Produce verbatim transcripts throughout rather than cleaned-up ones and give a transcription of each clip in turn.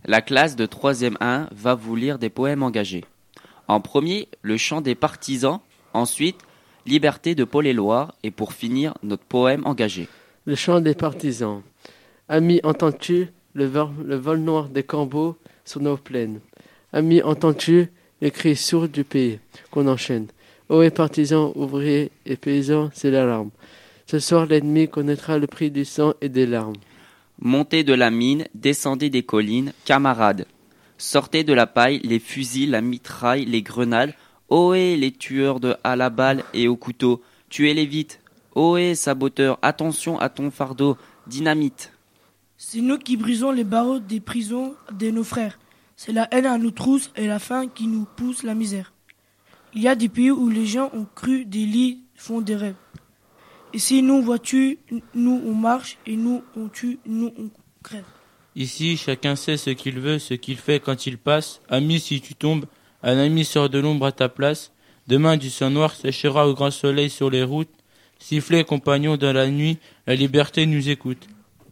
La classe de troisième un va vous lire des poèmes engagés. En premier, le chant des partisans, ensuite, Liberté de Paul Éluard et pour finir, notre poème engagé. Le chant des partisans. Ami, entends-tu le vol, le vol noir des corbeaux sur nos plaines? Ami, entends-tu le cri sourd du pays qu'on enchaîne? Ô partisans, ouvriers et paysans, c'est l'alarme. Ce soir, l'ennemi connaîtra le prix du sang et des larmes. Montez de la mine, descendez des collines, camarades. Sortez de la paille, les fusils, la mitraille, les grenades. Ohé, les tueurs de à la balle et au couteau, tuez-les vite. Ohé, saboteurs, attention à ton fardeau, dynamite. C'est nous qui brisons les barreaux des prisons de nos frères. C'est la haine à nous trousse et la faim qui nous pousse la misère. Il y a des pays où les gens ont cru des lits font des rêves. Ici, nous, vois-tu, nous, on marche, et nous, on tue, nous, on crève. Ici, chacun sait ce qu'il veut, ce qu'il fait quand il passe. Ami, si tu tombes, un ami sort de l'ombre à ta place. Demain, du sang noir séchera au grand soleil sur les routes. Sifflez, compagnons, dans la nuit, la liberté nous écoute.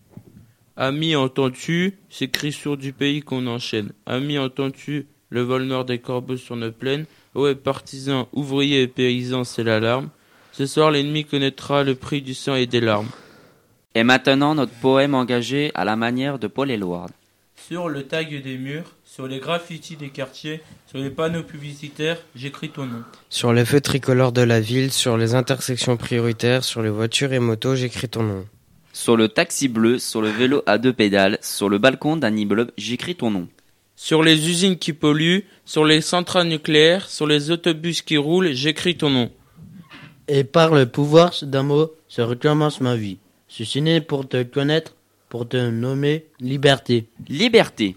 Ami, entends-tu ces cris sourds du pays qu'on enchaîne? Ami, entends-tu le vol noir des corbeaux sur nos plaines? Ô partisans, ouvriers et paysans, c'est l'alarme. Ce soir, l'ennemi connaîtra le prix du sang et des larmes. Et maintenant, notre poème engagé à la manière de Paul Éluard. Sur le tag des murs, sur les graffitis des quartiers, sur les panneaux publicitaires, j'écris ton nom. Sur les feux tricolores de la ville, sur les intersections prioritaires, sur les voitures et motos, j'écris ton nom. Sur le taxi bleu, sur le vélo à deux pédales, sur le balcon d'un immeuble, j'écris ton nom. Sur les usines qui polluent, sur les centrales nucléaires, sur les autobus qui roulent, j'écris ton nom. Et par le pouvoir d'un mot, se recommence ma vie. Je suis né pour te connaître, pour te nommer Liberté. Liberté.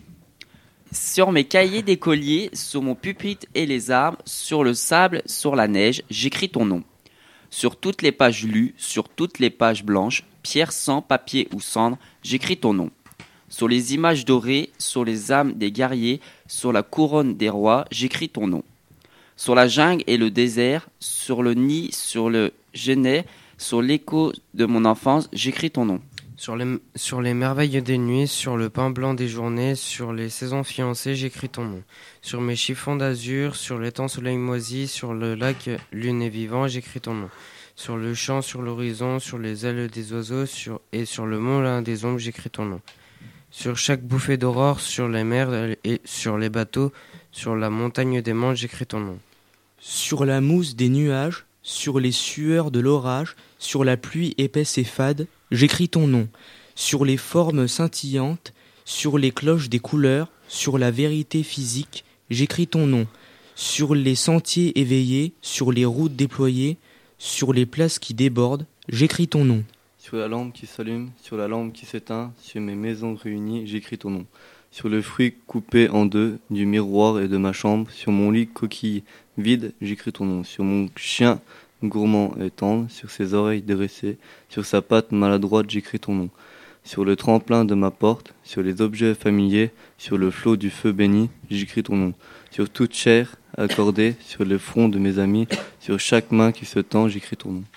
Sur mes cahiers d'écolier, sur mon pupitre et les arbres, sur le sable, sur la neige, j'écris ton nom. Sur toutes les pages lues, sur toutes les pages blanches, pierre, sang, papier ou cendre, j'écris ton nom. Sur les images dorées, sur les âmes des guerriers, sur la couronne des rois, j'écris ton nom. Sur la jungle et le désert, sur le nid, sur le genêt, sur l'écho de mon enfance, j'écris ton nom. Sur les, sur les merveilles des nuits, sur le pain blanc des journées, sur les saisons fiancées, j'écris ton nom. Sur mes chiffons d'azur, sur l'étang soleil moisi, sur le lac lune et vivant, j'écris ton nom. Sur le champ, sur l'horizon, sur les ailes des oiseaux, sur, et sur le mont l'un des ombres, j'écris ton nom. Sur chaque bouffée d'aurore, sur les mers et sur les bateaux, sur la montagne des manches, j'écris ton nom. Sur la mousse des nuages, sur les sueurs de l'orage, sur la pluie épaisse et fade, j'écris ton nom. Sur les formes scintillantes, sur les cloches des couleurs, sur la vérité physique, j'écris ton nom. Sur les sentiers éveillés, sur les routes déployées, sur les places qui débordent, j'écris ton nom. Sur la lampe qui s'allume, sur la lampe qui s'éteint, sur mes maisons réunies, j'écris ton nom. Sur le fruit coupé en deux du miroir et de ma chambre, sur mon lit coquille vide, j'écris ton nom. Sur mon chien gourmand et tendre, sur ses oreilles dressées, sur sa patte maladroite, j'écris ton nom. Sur le tremplin de ma porte, sur les objets familiers, sur le flot du feu béni, j'écris ton nom. Sur toute chair accordée, sur le front de mes amis, sur chaque main qui se tend, j'écris ton nom.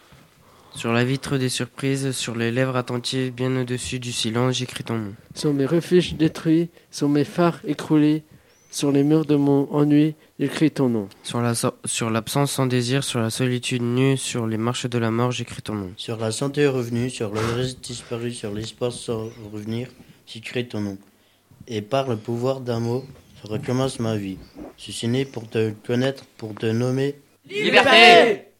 Sur la vitre des surprises, sur les lèvres attentives, bien au-dessus du silence, j'écris ton nom. Sur mes refuges détruits, sur mes phares écroulés, sur les murs de mon ennui, j'écris ton nom. Sur, la so- sur l'absence sans désir, sur la solitude nue, sur les marches de la mort, j'écris ton nom. Sur la santé revenue, sur le risque disparu, sur l'espoir sans revenir, j'écris ton nom. Et par le pouvoir d'un mot, se recommence ma vie. Je suis né pour te connaître, pour te nommer Liberté!